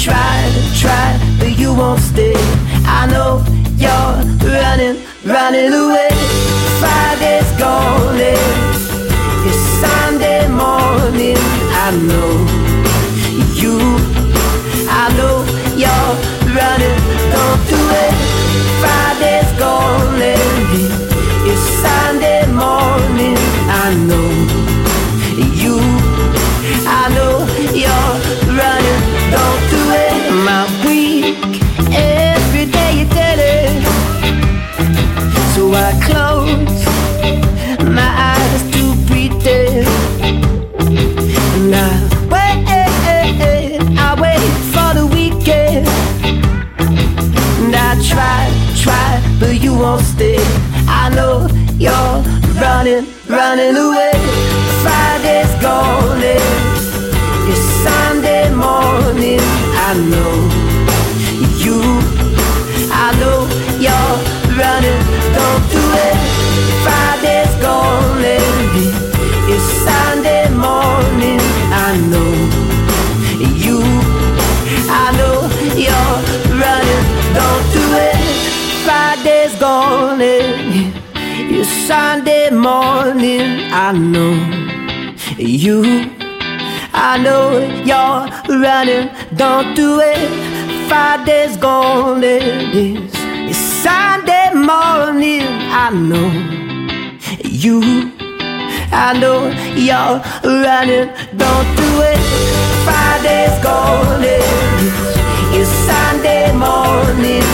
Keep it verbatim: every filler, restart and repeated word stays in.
try, try, but you won't stay. I know you're running, running away. Friday's gone, it's Sunday morning. I know you, I know you're running, don't do it. Friday's gone, it's Sunday morning. I know you, I know you're running, don't do it. My week, every day you did it. So I close my eyes to pretend. And I wait, I wait for the weekend. And I try, try, but you won't stay. I know you're running, running away. Friday's gone, it's Sunday morning. I know you, I know you're running, don't do it. Friday's gone, it's Sunday morning. I know you, I know you're running, don't do it. Friday's gone, it's Sunday morning. I know you, I know you're running, don't do it. Friday's gone, it's, it's Sunday morning. I know you, I know you're running, don't do it. Friday's gone, it's, it's Sunday morning.